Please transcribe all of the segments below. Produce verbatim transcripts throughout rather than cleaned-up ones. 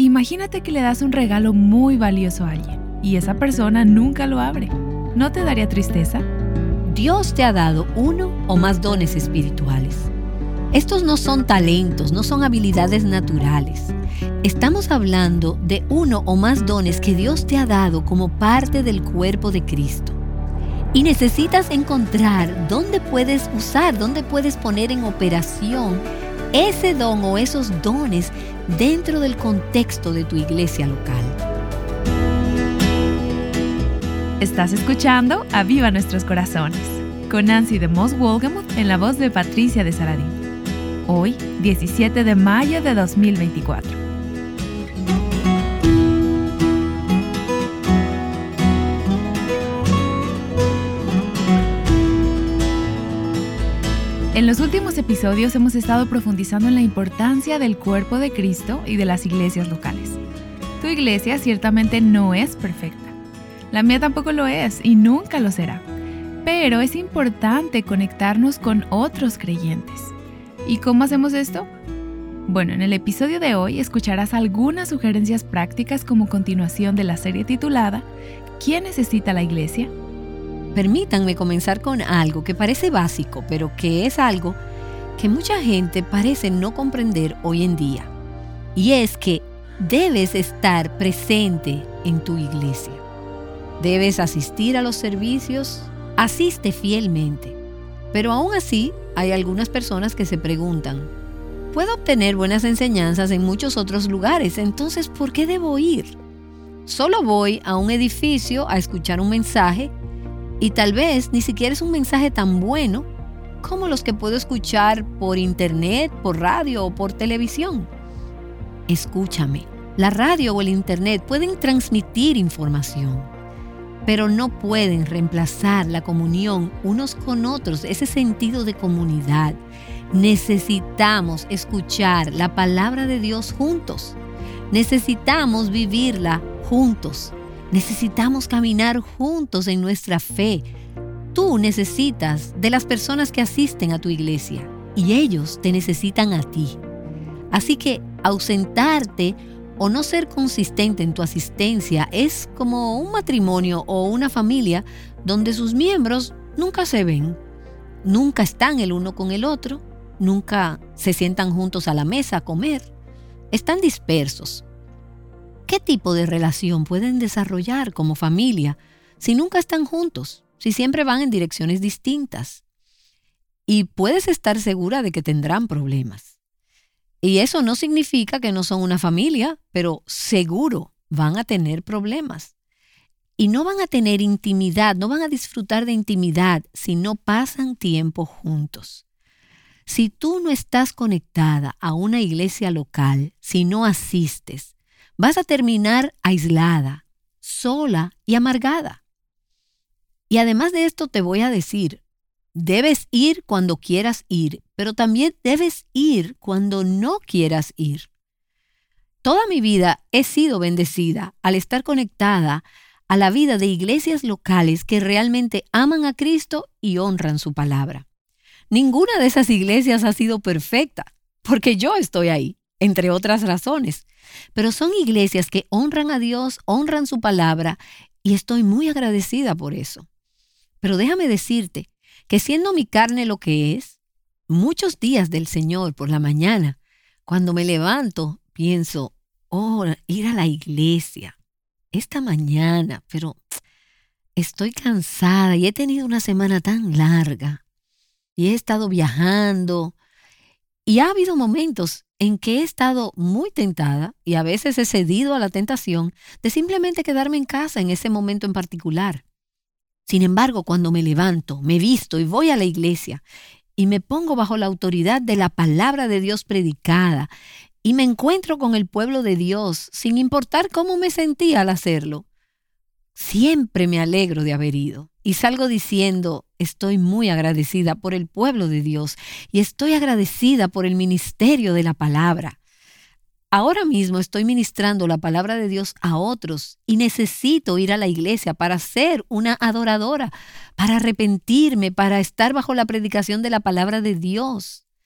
Imagínate que le das un regalo muy valioso a alguien y esa persona nunca lo abre. ¿No te daría tristeza? Dios te ha dado uno o más dones espirituales. Estos no son talentos, no son habilidades naturales. Estamos hablando de uno o más dones que Dios te ha dado como parte del cuerpo de Cristo. Y necesitas encontrar dónde puedes usar, dónde puedes poner en operación ese don o esos dones dentro del contexto de tu iglesia local. Estás escuchando Aviva Nuestros Corazones, con Nancy de Moss Wolgemuth en la voz de Patricia de Saladín. Hoy, diecisiete de mayo de dos mil veinticuatro. En los últimos episodios hemos estado profundizando en la importancia del cuerpo de Cristo y de las iglesias locales. Tu iglesia ciertamente no es perfecta. La mía tampoco lo es y nunca lo será. Pero es importante conectarnos con otros creyentes. ¿Y cómo hacemos esto? Bueno, en el episodio de hoy escucharás algunas sugerencias prácticas como continuación de la serie titulada ¿Quién necesita la iglesia? Permítanme comenzar con algo que parece básico, pero que es algo que mucha gente parece no comprender hoy en día. Y es que debes estar presente en tu iglesia. Debes asistir a los servicios, asiste fielmente. Pero aún así, hay algunas personas que se preguntan, ¿puedo obtener buenas enseñanzas en muchos otros lugares? Entonces, ¿por qué debo ir? Solo voy a un edificio a escuchar un mensaje y tal vez ni siquiera es un mensaje tan bueno como los que puedo escuchar por internet, por radio o por televisión. Escúchame, la radio o el internet pueden transmitir información, pero no pueden reemplazar la comunión unos con otros, ese sentido de comunidad. Necesitamos escuchar la palabra de Dios juntos. Necesitamos vivirla juntos. Necesitamos caminar juntos en nuestra fe. Tú necesitas de las personas que asisten a tu iglesia y ellos te necesitan a ti. Así que ausentarte o no ser consistente en tu asistencia es como un matrimonio o una familia donde sus miembros nunca se ven, nunca están el uno con el otro, nunca se sientan juntos a la mesa a comer, están dispersos. ¿Qué tipo de relación pueden desarrollar como familia si nunca están juntos, si siempre van en direcciones distintas? Y puedes estar segura de que tendrán problemas. Y eso no significa que no son una familia, pero seguro van a tener problemas. Y no van a tener intimidad, no van a disfrutar de intimidad si no pasan tiempo juntos. Si tú no estás conectada a una iglesia local, si no asistes, vas a terminar aislada, sola y amargada. Y además de esto te voy a decir, debes ir cuando quieras ir, pero también debes ir cuando no quieras ir. Toda mi vida he sido bendecida al estar conectada a la vida de iglesias locales que realmente aman a Cristo y honran su palabra. Ninguna de esas iglesias ha sido perfecta, porque yo estoy ahí, entre otras razones. Pero son iglesias que honran a Dios, honran su palabra, y estoy muy agradecida por eso. Pero déjame decirte que siendo mi carne lo que es, muchos días del Señor por la mañana, cuando me levanto, pienso, oh, ir a la iglesia esta mañana, pero estoy cansada y he tenido una semana tan larga y he estado viajando y ha habido momentos en que he estado muy tentada y a veces he cedido a la tentación de simplemente quedarme en casa en ese momento en particular. Sin embargo, cuando me levanto, me visto y voy a la iglesia y me pongo bajo la autoridad de la palabra de Dios predicada y me encuentro con el pueblo de Dios, sin importar cómo me sentía al hacerlo, siempre me alegro de haber ido y salgo diciendo, estoy muy agradecida por el pueblo de Dios y estoy agradecida por el ministerio de la palabra. Ahora mismo estoy ministrando la palabra de Dios a otros y necesito ir a la iglesia para ser una adoradora, para arrepentirme, para estar bajo la predicación de la palabra de Dios.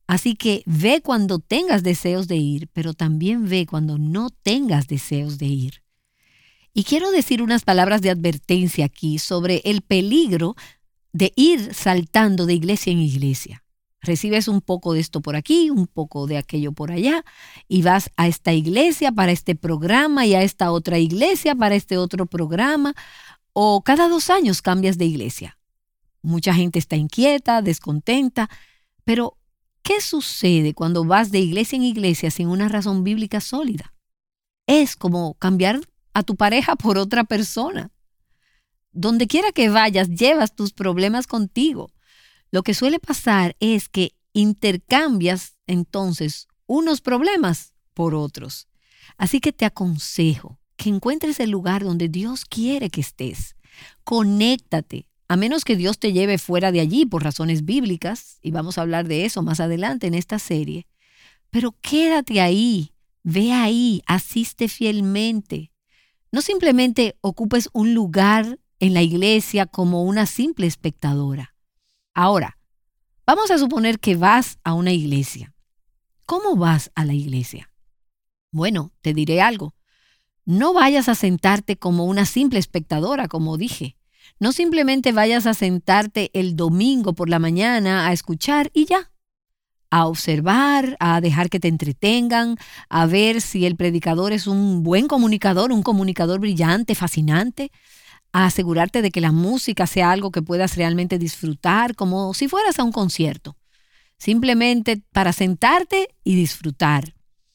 Así que ve cuando tengas deseos de ir, pero también ve cuando no tengas deseos de ir. Y quiero decir unas palabras de advertencia aquí sobre el peligro de ir saltando de iglesia en iglesia. Recibes un poco de esto por aquí, un poco de aquello por allá, y vas a esta iglesia para este programa y a esta otra iglesia para este otro programa, o cada dos años cambias de iglesia. Mucha gente está inquieta, descontenta, pero ¿qué sucede cuando vas de iglesia en iglesia sin una razón bíblica sólida? Es como cambiar a tu pareja por otra persona. Donde quiera que vayas, llevas tus problemas contigo. Lo que suele pasar es que intercambias entonces unos problemas por otros. Así que te aconsejo que encuentres el lugar donde Dios quiere que estés. Conéctate. A menos que Dios te lleve fuera de allí por razones bíblicas, y vamos a hablar de eso más adelante en esta serie, pero quédate ahí, ve ahí, asiste fielmente. No simplemente ocupes un lugar en la iglesia como una simple espectadora. Ahora, vamos a suponer que vas a una iglesia. ¿Cómo vas a la iglesia? Bueno, te diré algo. No vayas a sentarte como una simple espectadora, como dije. No simplemente vayas a sentarte el domingo por la mañana a escuchar y ya. A observar, a dejar que te entretengan, a ver si el predicador es un buen comunicador, un comunicador brillante, fascinante, a asegurarte de que la música sea algo que puedas realmente disfrutar, como si fueras a un concierto. Simplemente para sentarte y disfrutar.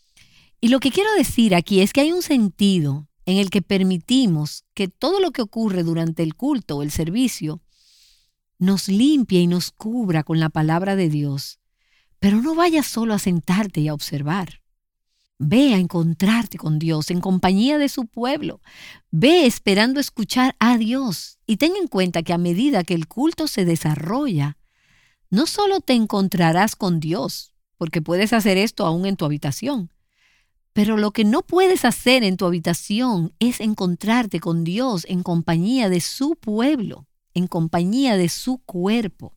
Y lo que quiero decir aquí es que hay un sentido en el que permitimos que todo lo que ocurre durante el culto o el servicio nos limpie y nos cubra con la palabra de Dios. Pero no vayas solo a sentarte y a observar. Ve a encontrarte con Dios en compañía de su pueblo. Ve esperando escuchar a Dios. Y ten en cuenta que a medida que el culto se desarrolla, no solo te encontrarás con Dios, porque puedes hacer esto aún en tu habitación, pero lo que no puedes hacer en tu habitación es encontrarte con Dios en compañía de su pueblo, en compañía de su cuerpo.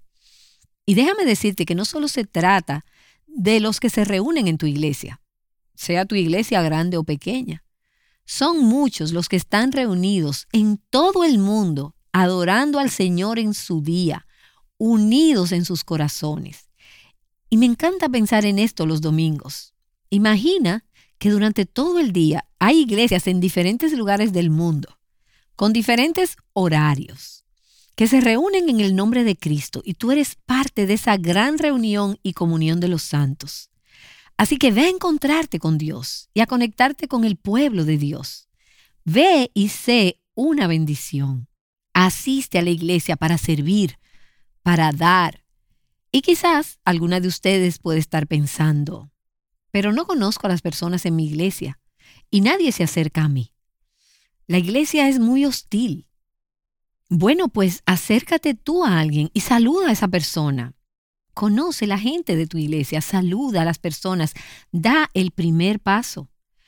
Y déjame decirte que no solo se trata de los que se reúnen en tu iglesia, sea tu iglesia grande o pequeña. Son muchos los que están reunidos en todo el mundo, adorando al Señor en su día, unidos en sus corazones. Y me encanta pensar en esto los domingos. Imagina que durante todo el día hay iglesias en diferentes lugares del mundo, con diferentes horarios, que se reúnen en el nombre de Cristo y tú eres parte de esa gran reunión y comunión de los santos. Así que ve a encontrarte con Dios y a conectarte con el pueblo de Dios. Ve y sé una bendición. Asiste a la iglesia para servir, para dar. Y quizás alguna de ustedes puede estar pensando, pero no conozco a las personas en mi iglesia y nadie se acerca a mí. La iglesia es muy hostil. Bueno, pues acércate tú a alguien y saluda a esa persona. Conoce la gente de tu iglesia, saluda a las personas, da el primer paso.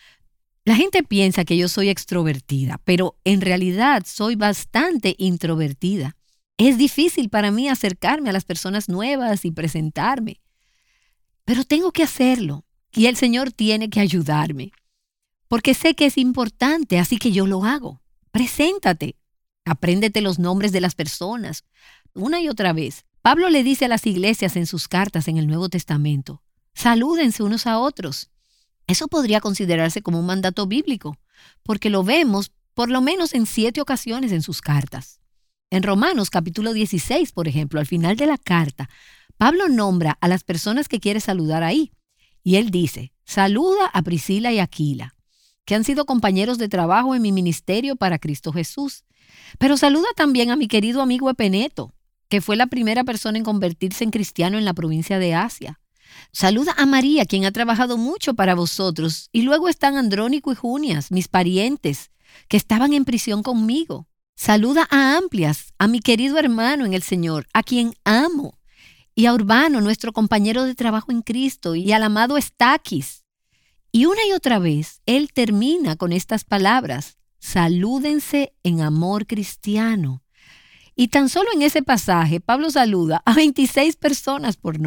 La gente piensa que yo soy extrovertida, pero en realidad soy bastante introvertida. Es difícil para mí acercarme a las personas nuevas y presentarme, pero tengo que hacerlo y el Señor tiene que ayudarme, porque sé que es importante, así que yo lo hago. Preséntate, apréndete los nombres de las personas. Una y otra vez, Pablo le dice a las iglesias en sus cartas en el Nuevo Testamento, salúdense unos a otros. Eso podría considerarse como un mandato bíblico, porque lo vemos por lo menos en siete ocasiones en sus cartas. En Romanos capítulo dieciséis, por ejemplo, al final de la carta, Pablo nombra a las personas que quiere saludar ahí. Y él dice, saluda a Priscila y Aquila, que han sido compañeros de trabajo en mi ministerio para Cristo Jesús. Pero saluda también a mi querido amigo Epeneto, que fue la primera persona en convertirse en cristiano en la provincia de Asia. Saluda a María, quien ha trabajado mucho para vosotros. Y luego están Andrónico y Junias, mis parientes, que estaban en prisión conmigo. Saluda a Amplias, a mi querido hermano en el Señor, a quien amo. Y a Urbano, nuestro compañero de trabajo en Cristo, y al amado Estaquis. Y una y otra vez, él termina con estas palabras, salúdense en amor cristiano. Y tan solo en ese pasaje, Pablo saluda a veintiséis personas por nombre.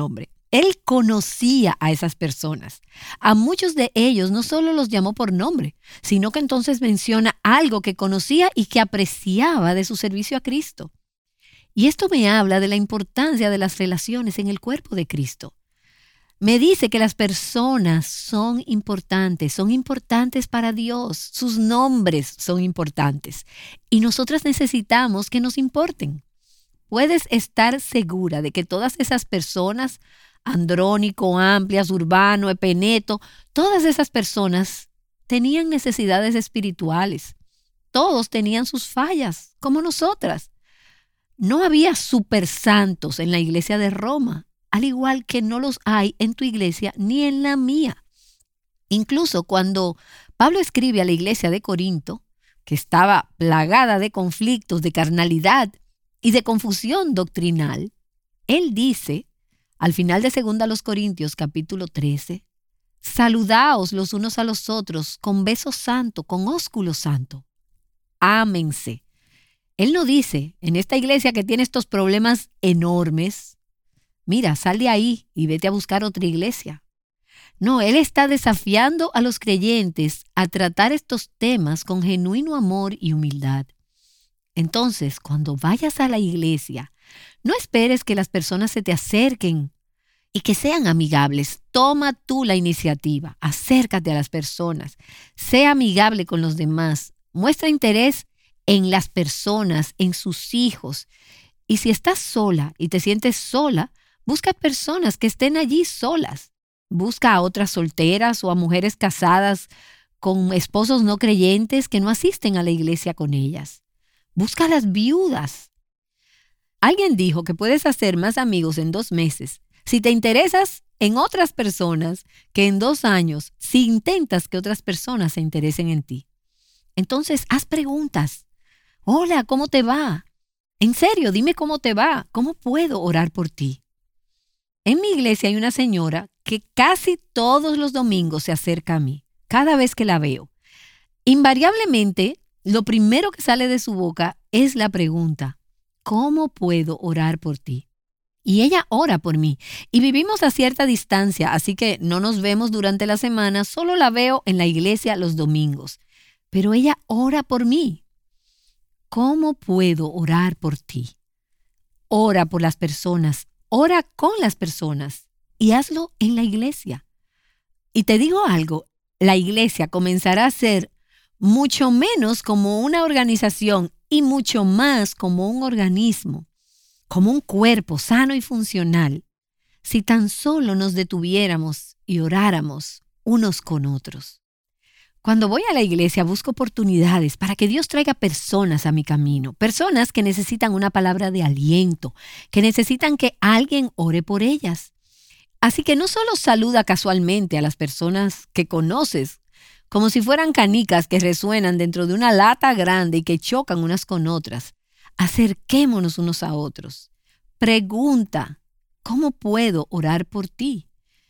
Él conocía a esas personas. A muchos de ellos no solo los llamó por nombre, sino que entonces menciona algo que conocía y que apreciaba de su servicio a Cristo. Y esto me habla de la importancia de las relaciones en el cuerpo de Cristo. Me dice que las personas son importantes, son importantes para Dios, sus nombres son importantes y nosotras necesitamos que nos importen. Puedes estar segura de que todas esas personas, Andrónico, Amplias, Urbano, Epeneto, todas esas personas tenían necesidades espirituales. Todos tenían sus fallas, como nosotras. No había supersantos en la iglesia de Roma, al igual que no los hay en tu iglesia ni en la mía. Incluso cuando Pablo escribe a la iglesia de Corinto, que estaba plagada de conflictos, de carnalidad y de confusión doctrinal, él dice, al final de Segunda a los Corintios, capítulo trece, saludaos los unos a los otros con beso santo, con ósculo santo. Ámense. Él no dice, en esta iglesia que tiene estos problemas enormes, mira, sal de ahí y vete a buscar otra iglesia. No, él está desafiando a los creyentes a tratar estos temas con genuino amor y humildad. Entonces, cuando vayas a la iglesia, no esperes que las personas se te acerquen y que sean amigables. Toma tú la iniciativa, acércate a las personas, sea amigable con los demás, muestra interés en las personas, en sus hijos. Y si estás sola y te sientes sola, busca personas que estén allí solas. Busca a otras solteras o a mujeres casadas con esposos no creyentes que no asisten a la iglesia con ellas. Busca a las viudas. Alguien dijo que puedes hacer más amigos en dos meses si te interesas en otras personas que en dos años si intentas que otras personas se interesen en ti. Entonces, haz preguntas. Hola, ¿cómo te va? En serio, dime cómo te va. ¿Cómo puedo orar por ti? En mi iglesia hay una señora que casi todos los domingos se acerca a mí, cada vez que la veo. Invariablemente, lo primero que sale de su boca es la pregunta, ¿cómo puedo orar por ti? Y ella ora por mí. Y vivimos a cierta distancia, así que no nos vemos durante la semana, solo la veo en la iglesia los domingos. Pero ella ora por mí. ¿Cómo puedo orar por ti? Ora por las personas, ora con las personas y hazlo en la iglesia. Y te digo algo, la iglesia comenzará a ser mucho menos como una organización y mucho más como un organismo, como un cuerpo sano y funcional, si tan solo nos detuviéramos y oráramos unos con otros. Cuando voy a la iglesia busco oportunidades para que Dios traiga personas a mi camino, personas que necesitan una palabra de aliento, que necesitan que alguien ore por ellas. Así que no solo saluda casualmente a las personas que conoces, como si fueran canicas que resuenan dentro de una lata grande y que chocan unas con otras. Acerquémonos unos a otros. Pregunta, ¿cómo puedo orar por ti?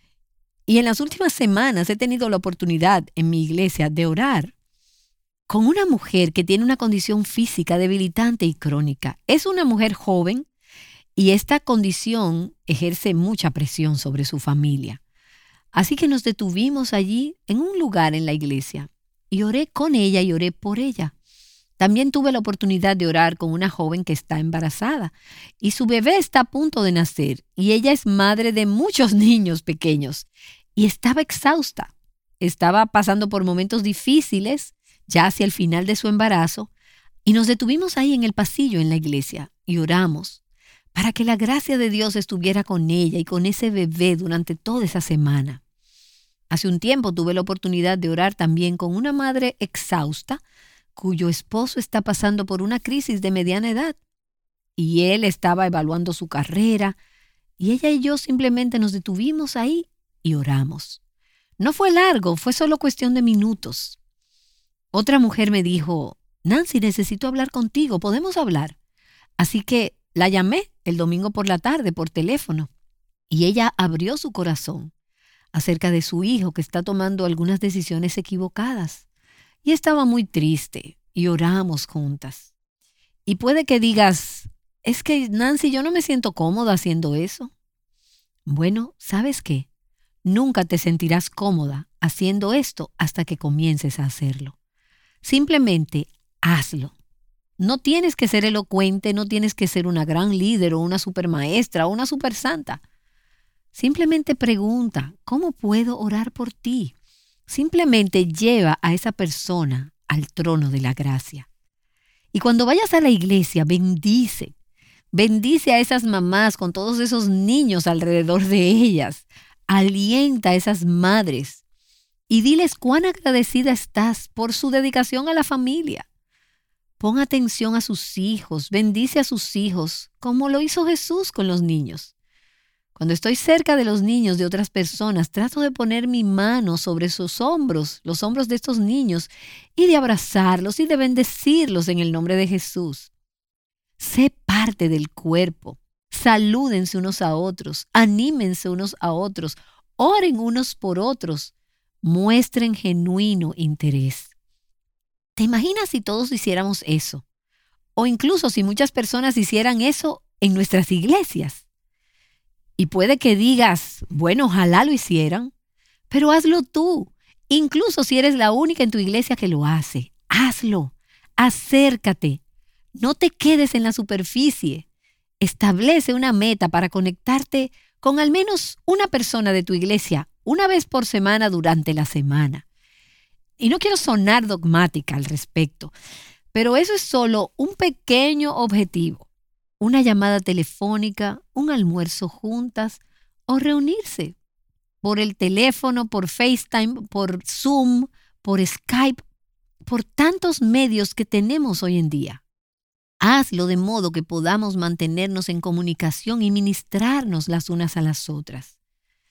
Y en las últimas semanas he tenido la oportunidad en mi iglesia de orar con una mujer que tiene una condición física debilitante y crónica. Es una mujer joven y esta condición ejerce mucha presión sobre su familia. Así que nos detuvimos allí en un lugar en la iglesia y oré con ella y oré por ella. También tuve la oportunidad de orar con una joven que está embarazada y su bebé está a punto de nacer y ella es madre de muchos niños pequeños y estaba exhausta. Estaba pasando por momentos difíciles ya hacia el final de su embarazo y nos detuvimos ahí en el pasillo en la iglesia y oramos para que la gracia de Dios estuviera con ella y con ese bebé durante toda esa semana. Hace un tiempo tuve la oportunidad de orar también con una madre exhausta cuyo esposo está pasando por una crisis de mediana edad y él estaba evaluando su carrera y ella y yo simplemente nos detuvimos ahí y oramos. No fue largo, fue solo cuestión de minutos. Otra mujer me dijo, Nancy, necesito hablar contigo, ¿podemos hablar? Así que la llamé el domingo por la tarde por teléfono y ella abrió su corazón acerca de su hijo que está tomando algunas decisiones equivocadas. Y estaba muy triste y oramos juntas. Y puede que digas, es que Nancy, yo no me siento cómoda haciendo eso. Bueno, ¿sabes qué? Nunca te sentirás cómoda haciendo esto hasta que comiences a hacerlo. Simplemente hazlo. No tienes que ser elocuente, no tienes que ser una gran líder o una supermaestra o una supersanta. Simplemente pregunta, ¿cómo puedo orar por ti? Simplemente lleva a esa persona al trono de la gracia. Y cuando vayas a la iglesia, bendice. Bendice a esas mamás con todos esos niños alrededor de ellas. Alienta a esas madres y diles cuán agradecida estás por su dedicación a la familia. Pon atención a sus hijos, bendice a sus hijos, como lo hizo Jesús con los niños. Cuando estoy cerca de los niños de otras personas, trato de poner mi mano sobre sus hombros, los hombros de estos niños, y de abrazarlos y de bendecirlos en el nombre de Jesús. Sé parte del cuerpo. Salúdense unos a otros, anímense unos a otros, oren unos por otros, muestren genuino interés. ¿Te imaginas si todos hiciéramos eso? O incluso si muchas personas hicieran eso en nuestras iglesias. Y puede que digas, bueno, ojalá lo hicieran, pero hazlo tú. Incluso si eres la única en tu iglesia que lo hace, hazlo, acércate. No te quedes en la superficie. Establece una meta para conectarte con al menos una persona de tu iglesia una vez por semana durante la semana. Y no quiero sonar dogmática al respecto, pero eso es solo un pequeño objetivo. Una llamada telefónica, un almuerzo juntas o reunirse por el teléfono, por FaceTime, por Zoom, por Skype, por tantos medios que tenemos hoy en día. Hazlo de modo que podamos mantenernos en comunicación y ministrarnos las unas a las otras.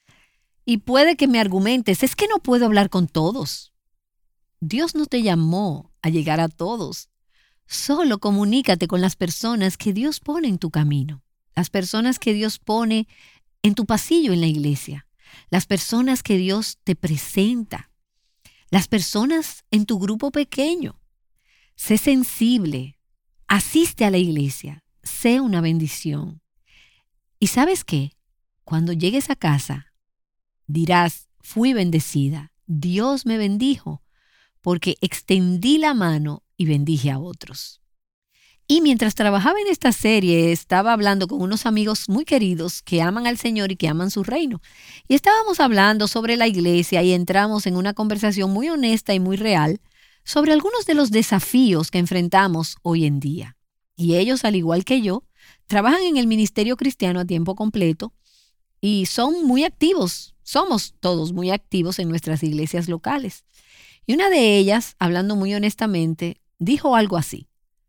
Y puede que me argumentes, es que no puedo hablar con todos. Dios no te llamó a llegar a todos. Solo comunícate con las personas que Dios pone en tu camino, las personas que Dios pone en tu pasillo en la iglesia, las personas que Dios te presenta, las personas en tu grupo pequeño. Sé sensible, asiste a la iglesia, sé una bendición. ¿Y sabes qué? Cuando llegues a casa, dirás, fui bendecida, Dios me bendijo, porque extendí la mano y bendije a otros. Y mientras trabajaba en esta serie, estaba hablando con unos amigos muy queridos que aman al Señor y que aman su reino. Y estábamos hablando sobre la iglesia y entramos en una conversación muy honesta y muy real sobre algunos de los desafíos que enfrentamos hoy en día. Y ellos, al igual que yo, trabajan en el ministerio cristiano a tiempo completo y son muy activos. Somos todos muy activos en nuestras iglesias locales. Y una de ellas, hablando muy honestamente, dijo algo así: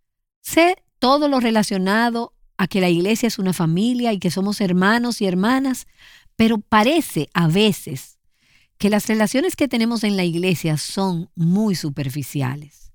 sé todo lo relacionado a que la iglesia es una familia y que somos hermanos y hermanas, pero parece a veces que las relaciones que tenemos en la iglesia son muy superficiales.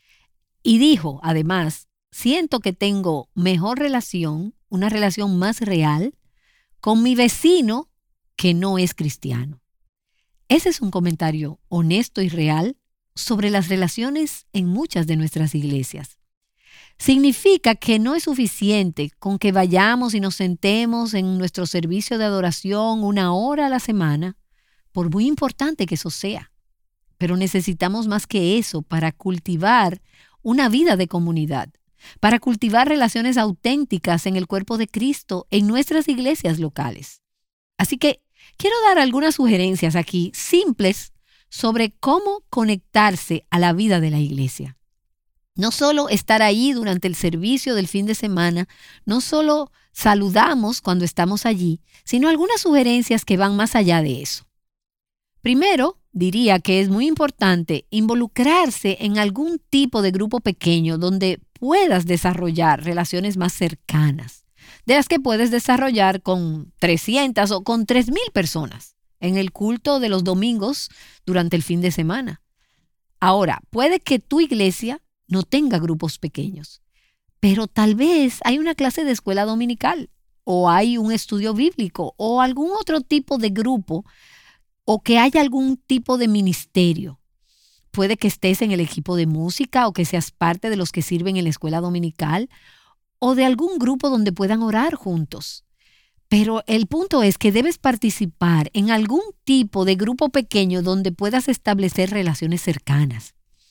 Y dijo, además, siento que tengo mejor relación, una relación más real, con mi vecino que no es cristiano. Ese es un comentario honesto y real sobre las relaciones en muchas de nuestras iglesias. Significa que no es suficiente con que vayamos y nos sentemos en nuestro servicio de adoración una hora a la semana, por muy importante que eso sea. Pero necesitamos más que eso para cultivar una vida de comunidad, para cultivar relaciones auténticas en el cuerpo de Cristo en nuestras iglesias locales. Así que quiero dar algunas sugerencias aquí simples sobre cómo conectarse a la vida de la iglesia. No solo estar ahí durante el servicio del fin de semana, no solo saludamos cuando estamos allí, sino algunas sugerencias que van más allá de eso. Primero, diría que es muy importante involucrarse en algún tipo de grupo pequeño donde puedas desarrollar relaciones más cercanas, de las que puedes desarrollar con trescientas o con tres mil personas en el culto de los domingos durante el fin de semana. Ahora, puede que tu iglesia no tenga grupos pequeños, pero tal vez hay una clase de escuela dominical o hay un estudio bíblico o algún otro tipo de grupo o que haya algún tipo de ministerio. Puede que estés en el equipo de música o que seas parte de los que sirven en la escuela dominical o de algún grupo donde puedan orar juntos. Pero el punto es que debes participar en algún tipo de grupo pequeño donde puedas establecer relaciones cercanas.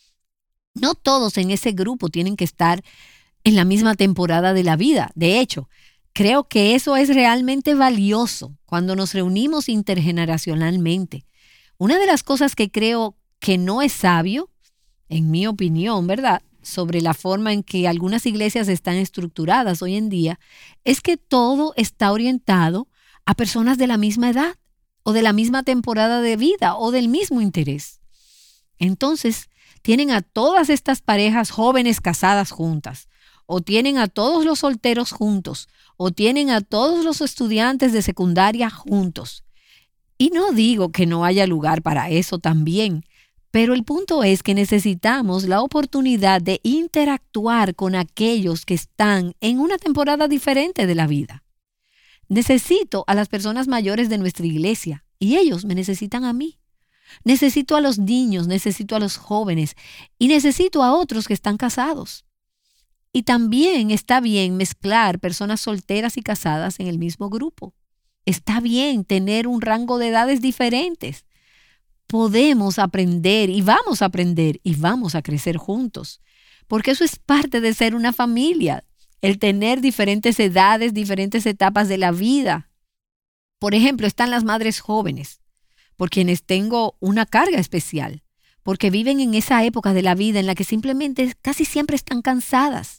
No todos en ese grupo tienen que estar en la misma temporada de la vida. De hecho, creo que eso es realmente valioso cuando nos reunimos intergeneracionalmente. Una de las cosas que creo que no es sabio, en mi opinión, ¿verdad?, sobre la forma en que algunas iglesias están estructuradas hoy en día, es que todo está orientado a personas de la misma edad o de la misma temporada de vida o del mismo interés. Entonces, tienen a todas estas parejas jóvenes casadas juntas, o tienen a todos los solteros juntos, o tienen a todos los estudiantes de secundaria juntos. Y no digo que no haya lugar para eso también, pero el punto es que necesitamos la oportunidad de interactuar con aquellos que están en una temporada diferente de la vida. Necesito a las personas mayores de nuestra iglesia y ellos me necesitan a mí. Necesito a los niños, necesito a los jóvenes y necesito a otros que están casados. Y también está bien mezclar personas solteras y casadas en el mismo grupo. Está bien tener un rango de edades diferentes. Podemos aprender y vamos a aprender y vamos a crecer juntos, porque eso es parte de ser una familia, el tener diferentes edades, diferentes etapas de la vida. Por ejemplo, están las madres jóvenes, por quienes tengo una carga especial, porque viven en esa época de la vida en la que simplemente casi siempre están cansadas.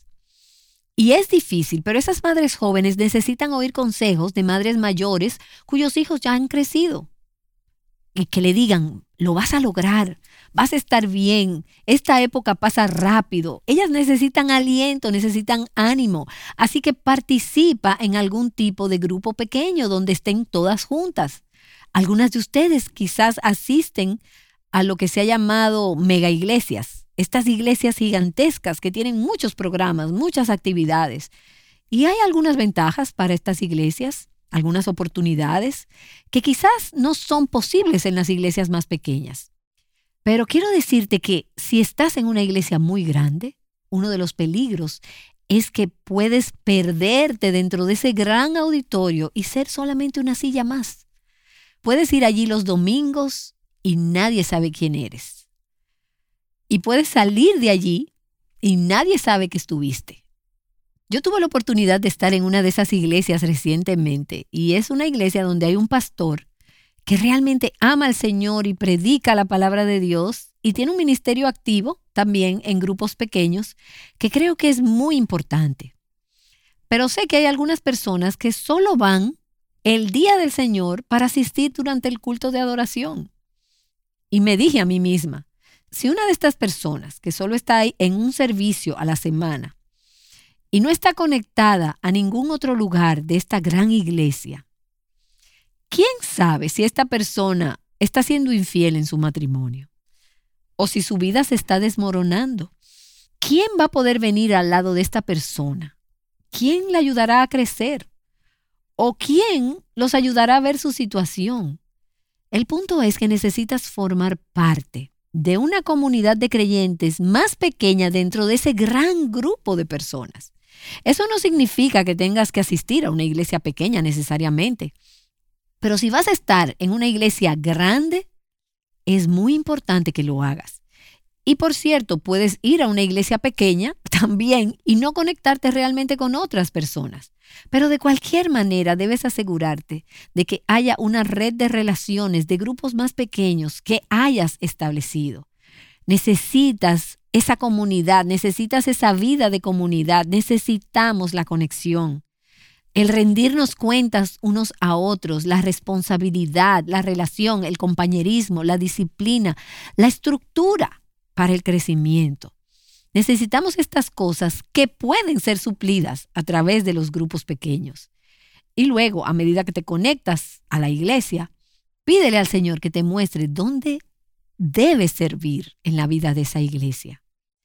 Y es difícil, pero esas madres jóvenes necesitan oír consejos de madres mayores cuyos hijos ya han crecido. Y que le digan, lo vas a lograr, vas a estar bien, esta época pasa rápido. Ellas necesitan aliento, necesitan ánimo. Así que participa en algún tipo de grupo pequeño donde estén todas juntas. Algunas de ustedes quizás asisten a lo que se ha llamado mega iglesias, estas iglesias gigantescas que tienen muchos programas, muchas actividades. Y hay algunas ventajas para estas iglesias, algunas oportunidades que quizás no son posibles en las iglesias más pequeñas. Pero quiero decirte que si estás en una iglesia muy grande, uno de los peligros es que puedes perderte dentro de ese gran auditorio y ser solamente una silla más. Puedes ir allí los domingos y nadie sabe quién eres. Y puedes salir de allí y nadie sabe que estuviste. Yo tuve la oportunidad de estar en una de esas iglesias recientemente y es una iglesia donde hay un pastor que realmente ama al Señor y predica la palabra de Dios y tiene un ministerio activo también en grupos pequeños que creo que es muy importante. Pero sé que hay algunas personas que solo van el día del Señor para asistir durante el culto de adoración. Y me dije a mí misma, si una de estas personas que solo está ahí en un servicio a la semana y no está conectada a ningún otro lugar de esta gran iglesia, ¿quién sabe si esta persona está siendo infiel en su matrimonio? ¿O si su vida se está desmoronando? ¿Quién va a poder venir al lado de esta persona? ¿Quién le ayudará a crecer? ¿O quién los ayudará a ver su situación? El punto es que necesitas formar parte de una comunidad de creyentes más pequeña dentro de ese gran grupo de personas. Eso no significa que tengas que asistir a una iglesia pequeña necesariamente. Pero si vas a estar en una iglesia grande, es muy importante que lo hagas. Y por cierto, puedes ir a una iglesia pequeña también y no conectarte realmente con otras personas. Pero de cualquier manera debes asegurarte de que haya una red de relaciones de grupos más pequeños que hayas establecido. Necesitas esa comunidad, necesitas esa vida de comunidad, necesitamos la conexión. El rendirnos cuentas unos a otros, la responsabilidad, la relación, el compañerismo, la disciplina, la estructura para el crecimiento. Necesitamos estas cosas que pueden ser suplidas a través de los grupos pequeños. Y luego, a medida que te conectas a la iglesia, pídele al Señor que te muestre dónde debes servir en la vida de esa iglesia.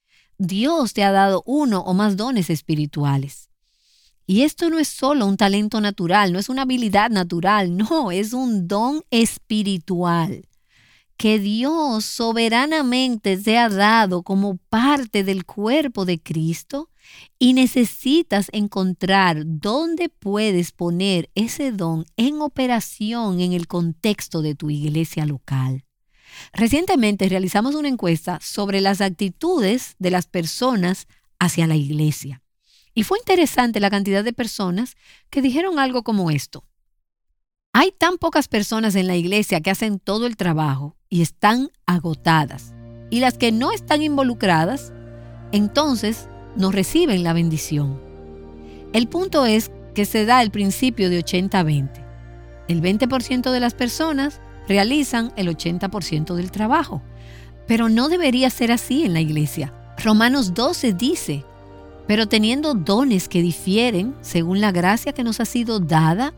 Dios te ha dado uno o más dones espirituales. Y esto no es solo un talento natural, no es una habilidad natural, no, es un don espiritual que Dios soberanamente te ha dado como parte del cuerpo de Cristo y necesitas encontrar dónde puedes poner ese don en operación en el contexto de tu iglesia local. Recientemente realizamos una encuesta sobre las actitudes de las personas hacia la iglesia. Y fue interesante la cantidad de personas que dijeron algo como esto. Hay tan pocas personas en la iglesia que hacen todo el trabajo y están agotadas. Y las que no están involucradas, entonces no reciben la bendición. El punto es que se da el principio de ochenta veinte. El veinte por ciento de las personas realizan el ochenta por ciento del trabajo. Pero no debería ser así en la iglesia. Romanos doce dice, pero teniendo dones que difieren según la gracia que nos ha sido dada,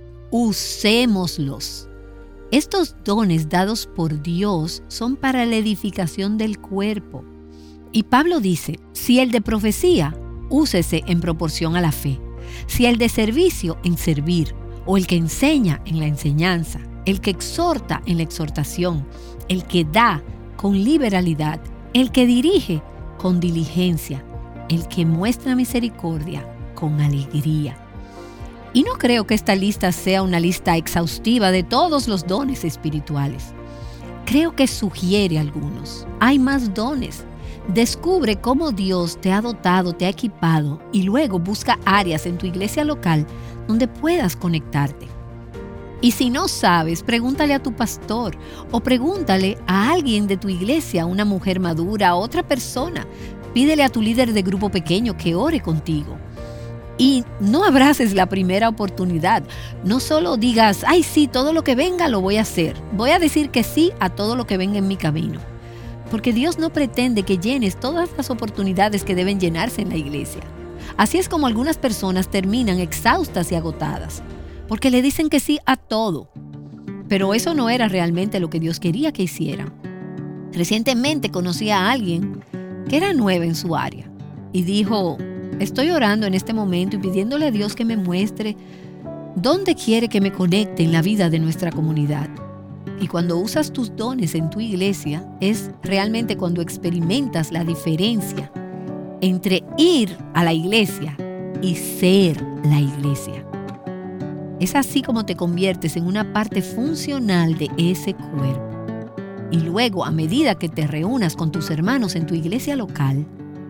usémoslos. Estos dones dados por Dios son para la edificación del cuerpo. Y Pablo dice, si el de profecía, úsese en proporción a la fe. Si el de servicio, en servir. O el que enseña, en la enseñanza. El que exhorta, en la exhortación. El que da, con liberalidad. El que dirige, con diligencia. El que muestra misericordia, con alegría. Y no creo que esta lista sea una lista exhaustiva de todos los dones espirituales. Creo que sugiere algunos. Hay más dones. Descubre cómo Dios te ha dotado, te ha equipado y luego busca áreas en tu iglesia local donde puedas conectarte. Y si no sabes, pregúntale a tu pastor o pregúntale a alguien de tu iglesia, una mujer madura, a otra persona. Pídele a tu líder de grupo pequeño que ore contigo. Y no abraces la primera oportunidad. No solo digas, ay sí, todo lo que venga lo voy a hacer. Voy a decir que sí a todo lo que venga en mi camino. Porque Dios no pretende que llenes todas las oportunidades que deben llenarse en la iglesia. Así es como algunas personas terminan exhaustas y agotadas, porque le dicen que sí a todo. Pero eso no era realmente lo que Dios quería que hicieran. Recientemente conocí a alguien que era nueva en su área y dijo, estoy orando en este momento y pidiéndole a Dios que me muestre dónde quiere que me conecte en la vida de nuestra comunidad. Y cuando usas tus dones en tu iglesia, es realmente cuando experimentas la diferencia entre ir a la iglesia y ser la iglesia. Es así como te conviertes en una parte funcional de ese cuerpo. Y luego, a medida que te reúnas con tus hermanos en tu iglesia local,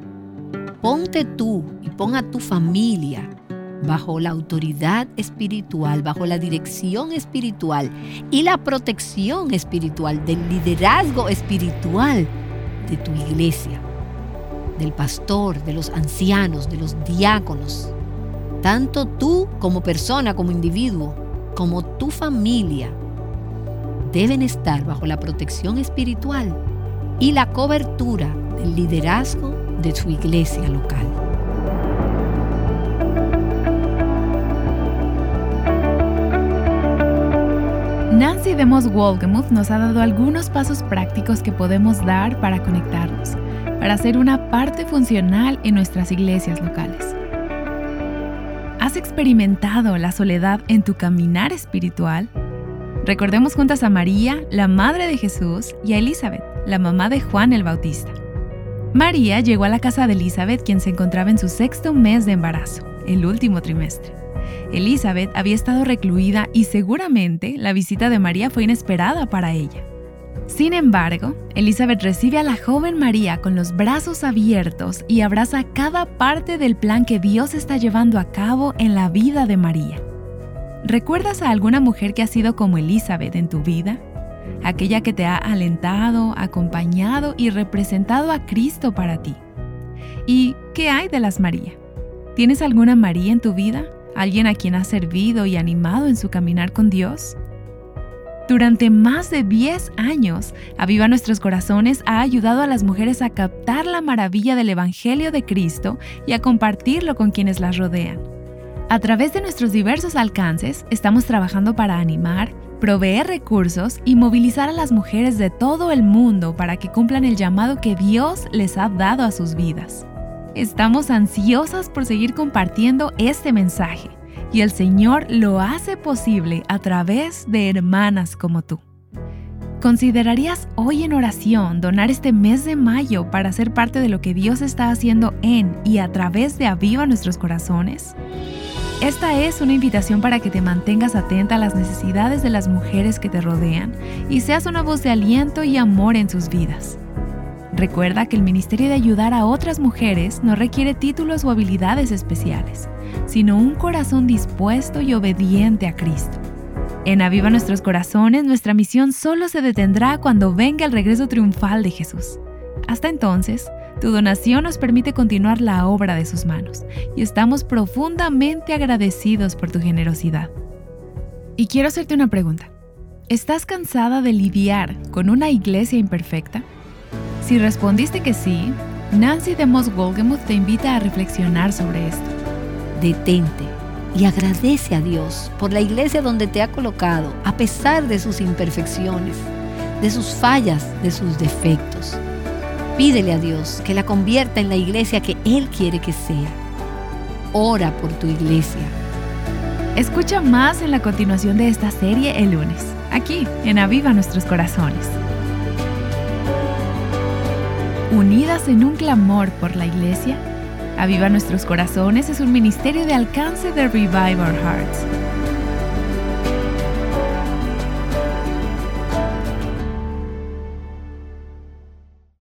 ponte tú y pon a tu familia bajo la autoridad espiritual, bajo la dirección espiritual y la protección espiritual del liderazgo espiritual de tu iglesia, del pastor, de los ancianos, de los diáconos. Tanto tú como persona, como individuo, como tu familia, deben estar bajo la protección espiritual y la cobertura del liderazgo de tu iglesia local. Nancy DeMoss Wolgemuth nos ha dado algunos pasos prácticos que podemos dar para conectarnos, para ser una parte funcional en nuestras iglesias locales. ¿Has experimentado la soledad en tu caminar espiritual? Recordemos juntas a María, la madre de Jesús, y a Elizabeth, la mamá de Juan el Bautista. María llegó a la casa de Elizabeth, quien se encontraba en su sexto mes de embarazo, el último trimestre. Elizabeth había estado recluida y seguramente la visita de María fue inesperada para ella. Sin embargo, Elizabeth recibe a la joven María con los brazos abiertos y abraza cada parte del plan que Dios está llevando a cabo en la vida de María. ¿Recuerdas a alguna mujer que ha sido como Elizabeth en tu vida? Aquella que te ha alentado, acompañado y representado a Cristo para ti. ¿Y qué hay de las María? ¿Tienes alguna María en tu vida? ¿Alguien a quien has servido y animado en su caminar con Dios? Durante más de diez años, Aviva Nuestros Corazones ha ayudado a las mujeres a captar la maravilla del Evangelio de Cristo y a compartirlo con quienes las rodean. A través de nuestros diversos alcances, estamos trabajando para animar, proveer recursos y movilizar a las mujeres de todo el mundo para que cumplan el llamado que Dios les ha dado a sus vidas. Estamos ansiosas por seguir compartiendo este mensaje y el Señor lo hace posible a través de hermanas como tú. ¿Considerarías hoy en oración donar este mes de mayo para ser parte de lo que Dios está haciendo en y a través de Aviva Nuestros Corazones? Esta es una invitación para que te mantengas atenta a las necesidades de las mujeres que te rodean y seas una voz de aliento y amor en sus vidas. Recuerda que el ministerio de ayudar a otras mujeres no requiere títulos o habilidades especiales, sino un corazón dispuesto y obediente a Cristo. En Aviva Nuestros Corazones, nuestra misión solo se detendrá cuando venga el regreso triunfal de Jesús. Hasta entonces, tu donación nos permite continuar la obra de sus manos y estamos profundamente agradecidos por tu generosidad. Y quiero hacerte una pregunta. ¿Estás cansada de lidiar con una iglesia imperfecta? Si respondiste que sí, Nancy DeMoss Wolgemuth te invita a reflexionar sobre esto. Detente y agradece a Dios por la iglesia donde te ha colocado, a pesar de sus imperfecciones, de sus fallas, de sus defectos. Pídele a Dios que la convierta en la iglesia que Él quiere que sea. Ora por tu iglesia. Escucha más en la continuación de esta serie el lunes, aquí en Aviva Nuestros Corazones. Unidas en un clamor por la iglesia, Aviva Nuestros Corazones es un ministerio de alcance de Revive Our Hearts.